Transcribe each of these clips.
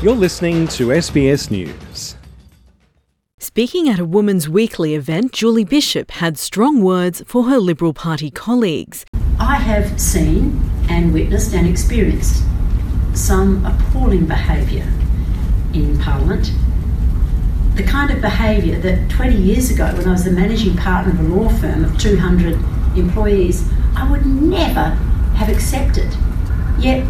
You're listening to SBS News. Speaking at a Women's Weekly event, Julie Bishop had strong words for her Liberal Party colleagues. I have seen and witnessed and experienced some appalling behaviour in Parliament. The kind of behaviour that 20 years ago, when I was the managing partner of a law firm of 200 employees, I would never have accepted. Yet,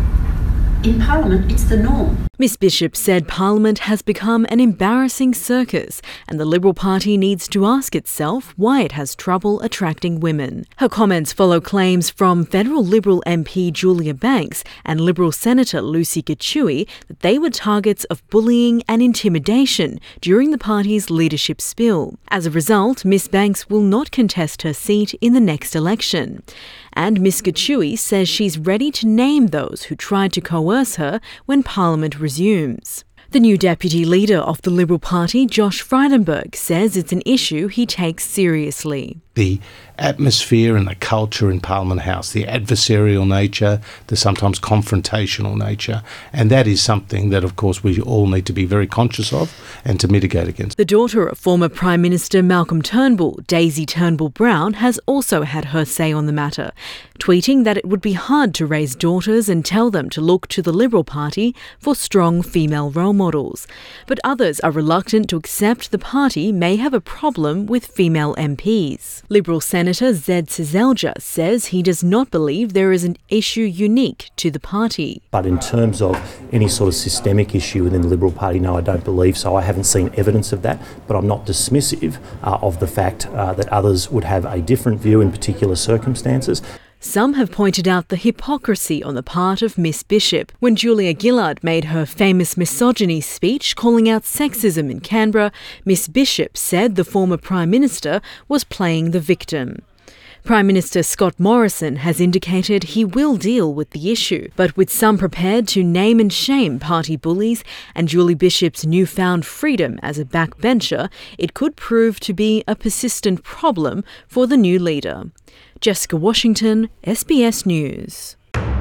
in Parliament, it's the norm. Miss Bishop said Parliament has become an embarrassing circus and the Liberal Party needs to ask itself why it has trouble attracting women. Her comments follow claims from federal Liberal MP Julia Banks and Liberal Senator Lucy Gichuhi that they were targets of bullying and intimidation during the party's leadership spill. As a result, Miss Banks will not contest her seat in the next election. And Miss Gichuhi says she's ready to name those who tried to coerce her when Parliament resumes. The new deputy leader of the Liberal Party, Josh Frydenberg, says it's an issue he takes seriously. The atmosphere and the culture in Parliament House, the adversarial nature, the sometimes confrontational nature, and that is something that, of course, we all need to be very conscious of and to mitigate against. The daughter of former Prime Minister Malcolm Turnbull, Daisy Turnbull-Brown, has also had her say on the matter, tweeting that it would be hard to raise daughters and tell them to look to the Liberal Party for strong female role models. But others are reluctant to accept the party may have a problem with female MPs. Liberal Senator Zed Seselja says he does not believe there is an issue unique to the party. But in terms of any sort of systemic issue within the Liberal Party, no, I don't believe so. I haven't seen evidence of that, but I'm not dismissive of the fact that others would have a different view in particular circumstances. Some have pointed out the hypocrisy on the part of Miss Bishop. When Julia Gillard made her famous misogyny speech calling out sexism in Canberra, Miss Bishop said the former Prime Minister was playing the victim. Prime Minister Scott Morrison has indicated he will deal with the issue, but with some prepared to name and shame party bullies and Julie Bishop's newfound freedom as a backbencher, it could prove to be a persistent problem for the new leader. Jessica Washington, SBS News.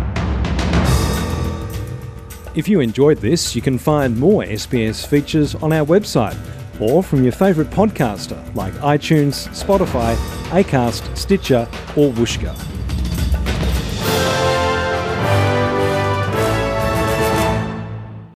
If you enjoyed this, you can find more SBS features on our website or from your favourite podcaster like iTunes, Spotify, Acast, Stitcher or Whooshkaa.